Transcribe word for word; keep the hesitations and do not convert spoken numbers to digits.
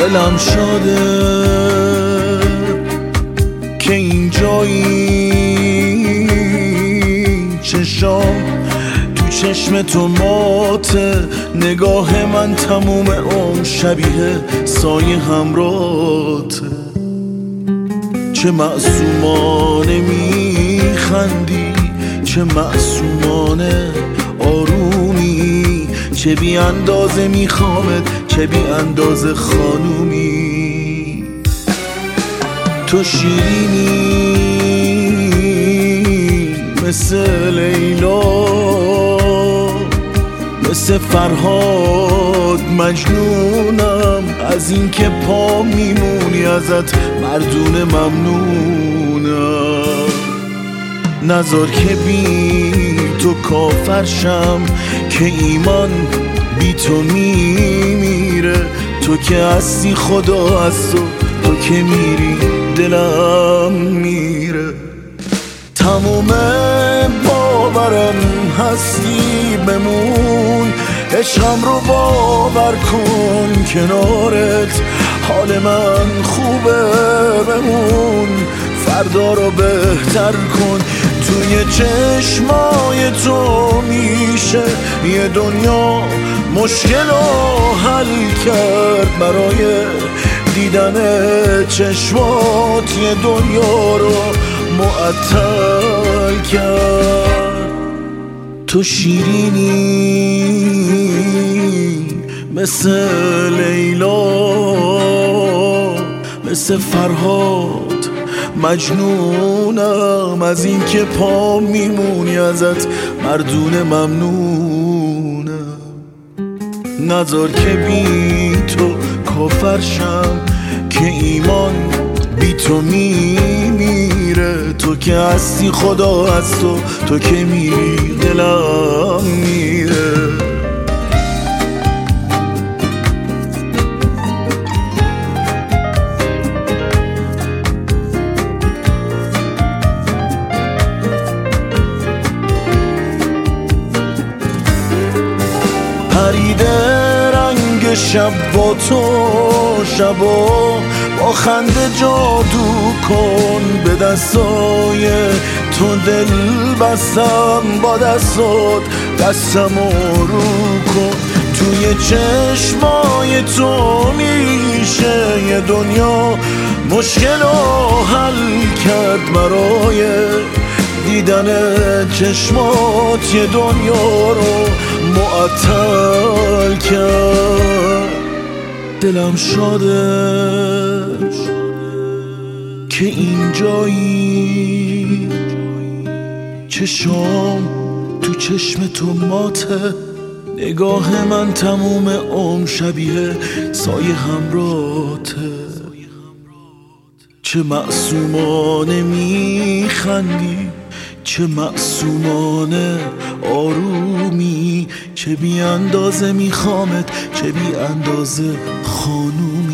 دلم شاده که اینجایی، چشام تو چشم تو ماته، نگاه من تموم عمر شبیه سایه همراته. چه معصومانه میخندی، چه معصومانه آرومی، چه بی اندازه میخوامت، چه بی اندازه خانومی. تو شیرینی مثل لیلا، مثل فرهاد مجنونم از این که پا میمونی ازت مردونه ممنونم. نذار که بی تو کافرشم که ایمان بی تو میمیره. تو که هستی خدا از تو، تو که میری دلم میره. تموم باورم هستی بمون، عشقم رو باور کن کنارت، حال من خوبه بمون، فردا رو بهتر کن. توی چشمای تو میشه یه دنیا مشکل رو حل کرد، برای دیدن چشمات یه دنیا رو معطل کرد. تو شیرینی مثل لیلا، مثل فرهاد مجنونم از این که پا میمونی ازت مردونه ممنونم. نذار که بی تو کافرشم که ایمان بی تو میمیره. تو که هستی خدا از تو، تو که میری دلم میره. پریده رنگ شب با تو، شبا با خنده جادو کن، به دستای تو دل بستم، با دستات دستمو رو کن. توی چشمای تو میشه یه دنیا مشکل رو حل کرد، برای دیدن چشمات یه دنیا رو معطل کرد. دلم شاده که اینجایی، چشام تو چشم تو ماته، نگاه من تموم عمر شبیه سایه همراته. چه معصومانه میخندی، چه معصومانه آرومی، چه بی اندازه میخوامت، چه بی اندازه خانومی.